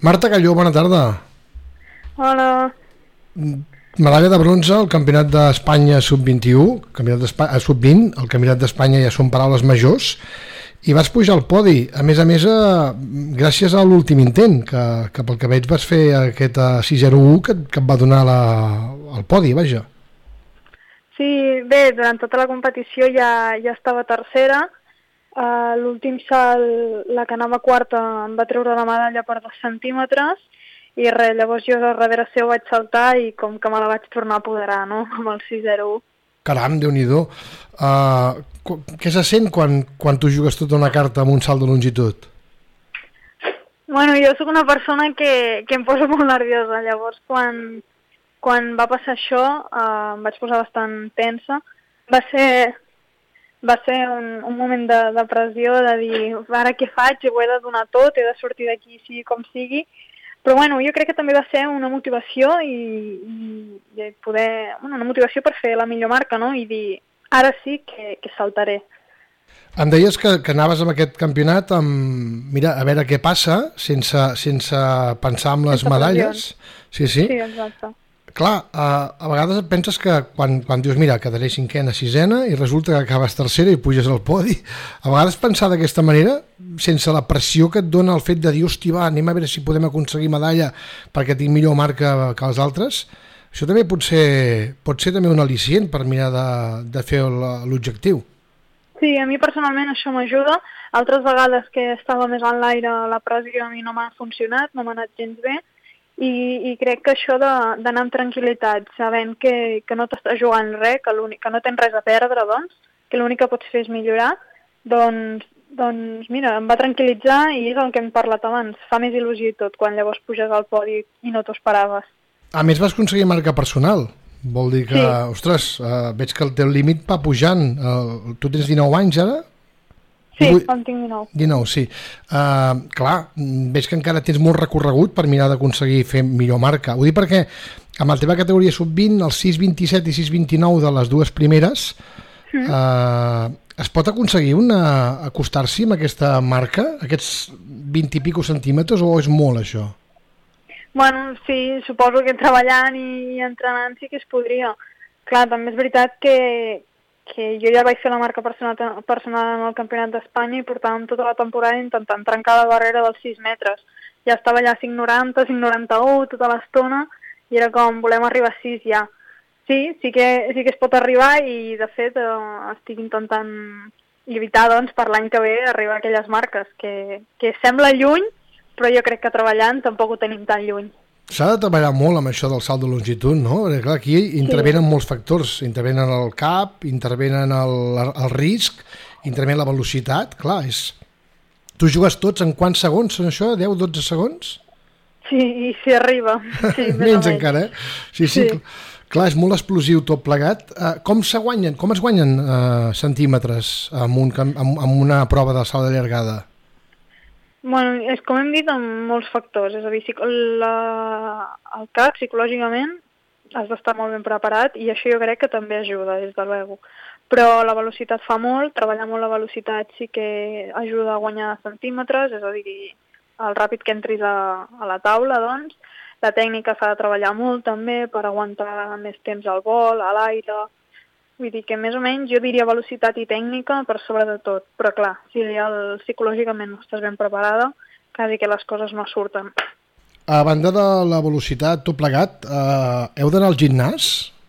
Marta Calló, bona tarda. Hola. Medalla de bronze al Campionat d'Espanya sub-21, sub-20, el Campionat d'Espanya ja són paraules majors, i vas pujar al podi, a més, gràcies a l'últim intent, que pel que veig vas fer aquest 6-0-1 que et va donar el podi, vaja. Sí, bé, durant tota la competició ja estava tercera. L'últim salt, la que anava quarta, em va treure la medalla per 2 centímetres i res, llavors jo darrere seu vaig saltar i com que me la vaig tornar a apoderar, no?, amb el 6-0-1. Caram, Déu-n'hi-do. Què se sent quan tu jugues tota una carta amb un salt de longitud? Bueno, jo sóc una persona que em posa molt nerviosa, llavors quan va passar això em vaig posar bastant tensa. Va ser un moment de pressió, de dir, ara què faig? Ho he de donar tot, he de sortir d'aquí sigui com sigui. Però bueno, jo crec que també va ser una motivació i poder, una motivació per fer la millor marca, no? I dir, ara sí que saltaré. Em deies que anaves amb aquest campionat mira, a veure què passa, sense pensar en les medalles. Sí. Sí, exacte. Clar, a vegades et penses que quan dius, mira, quedaré cinquena, sisena, i resulta que acabes tercera i puges al podi. A vegades pensar d'aquesta manera, sense la pressió que et dona el fet de dir, hosti, va, anem a veure si podem aconseguir medalla perquè tinc millor marca que els altres, això també pot ser també un al·licient per mirar de fer l'objectiu. Sí, a mi personalment això m'ajuda. Altres vegades que estava més en l'aire, la pressió a mi no m'ha funcionat, no m'ha anat gens bé, i crec que això d'anar amb tranquil·litat, sabent que no t'estàs jugant res, que no tens res a perdre, doncs, que l'únic que pots fer és millorar, doncs mira, em va tranquil·litzar i és el que hem parlat abans. Fa més il·lusió i tot quan llavors puges al podi i no t'ho esperaves. A més vas aconseguir marca personal. Vol dir que, sí. Ostres, veig que el teu límit va pujant. Tu tens 19 anys ara? Sí, en tinc 19. 19, sí. Clar, veig que encara tens molt recorregut per mirar d'aconseguir fer millor marca. Ho dic perquè amb la teva categoria sub-20, el 6.27 i 6.29 de les dues primeres, es pot aconseguir acostar-s'hi amb aquesta marca, aquests 20 i pico centímetres, o és molt això? Bueno, sí, suposo que treballant i entrenant sí que es podria. Clar, també és veritat que jo ja vaig fer la marca personal en el Campionat d'Espanya i portàvem tota la temporada intentant trencar la barrera dels 6 metres. Ja estava allà 5.90, 5.91 tota l'estona i era com, volem arribar a 6 ja. Sí que es pot arribar i de fet estic intentant lluitar doncs, per l'any que ve arribar a aquelles marques que sembla lluny, però jo crec que treballant tampoc ho tenim tan lluny. S'ha de treballar molt amb això del salt de longitud, no? Perquè clar, aquí intervenen molts factors, intervenen el cap, intervenen el risc, intervenen la velocitat, clar, Tu jugues tots en quants segons són això? 10-12 segons? Sí, i si arriba. Sí, menys encara, Sí. Clar, és molt explosiu tot plegat. Com es guanyen centímetres amb una prova de salt de llargada? Bueno, és com hem dit, amb molts factors. És a dir, el cap, psicològicament, has d'estar molt ben preparat i això jo crec que també ajuda, des de l'ego. Però la velocitat fa molt, treballar molt la velocitat sí que ajuda a guanyar centímetres, és a dir, el ràpid que entris a la taula, doncs. La tècnica s'ha de treballar molt també per aguantar més temps al vol, a l'aire. Vull dir que més o menys jo diria velocitat i tècnica per sobre de tot, però clar, si psicològicament no estàs ben preparada, quasi que les coses no surten. A banda de la velocitat, tot plegat, heu d'anar al gimnàs?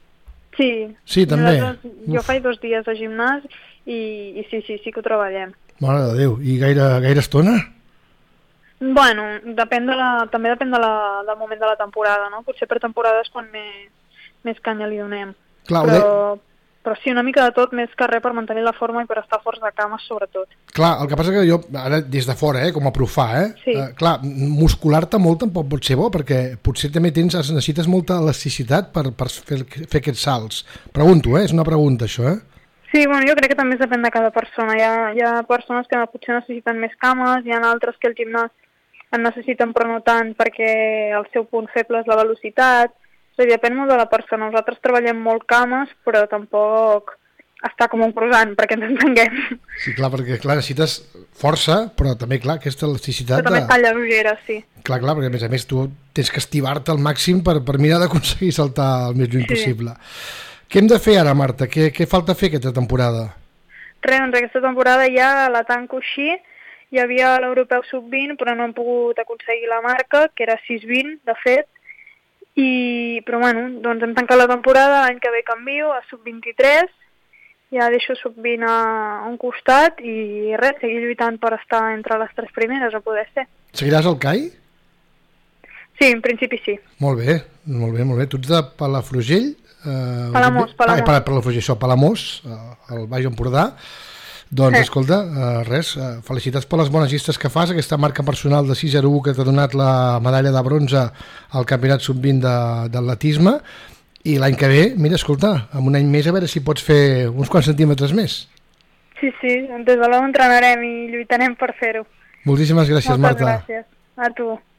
Sí, també. Jo faig 2 dies de gimnàs i sí que ho treballem. Mare de Déu, i gaire estona? Bueno, també depèn del moment de la temporada, no? Potser per temporades quan més canya li donem. Clar, però sí, una mica de tot, més que res per mantenir la forma i per estar forts de cames, sobretot. Clar, el que passa que jo, ara des de fora, com a profà, sí. Clar, muscular-te molt tampoc pot ser bo, perquè potser també necessites molta elasticitat per fer aquests salts. Pregunto, és una pregunta això, Sí, bueno, jo crec que també depèn de cada persona. Hi ha persones que potser necessiten més cames, hi ha altres que el gimnàs en necessiten però no tant perquè el seu punt feble és la velocitat. És a dir, depèn molt de la persona. Nosaltres treballem molt cames, però tampoc està com un croissant, perquè ens entenguem. Sí, clar, perquè clar, necessites força, però també, clar, aquesta elasticitat... Però també està lleugera, sí. Clar, perquè a més tu tens que estivar-te al màxim per mirar d'aconseguir saltar el més lluny possible. Què hem de fer ara, Marta? Què falta fer aquesta temporada? Res, doncs aquesta temporada ja la tanco així. Hi havia l'Europeu Sub-20, però no hem pogut aconseguir la marca, que era 6-20, de fet. Però bueno, doncs hem tancat la temporada, l'any que ve canvio a Sub-23, ja deixo Sub-20 a un costat i res, seguir lluitant per estar entre les 3 primeres, a poder ser. Seguiràs al CAI? Sí, en principi sí. Molt bé. Tu ets de Palafrugell? Palamós. Palafrugell, Palamós, al Baix Empordà. Doncs, escolta, felicitats per les bones llistes que fas, aquesta marca personal de 6:01 que t'ha donat la medalla de bronze al Campionat Sub-20 d'atletisme, i l'any que ve, mira, escolta, en un any més a veure si pots fer uns quants centímetres més. Sí, des de l'on entrenarem i lluitarem per fer-ho. Moltíssimes gràcies, Marta. Moltes gràcies. A tu.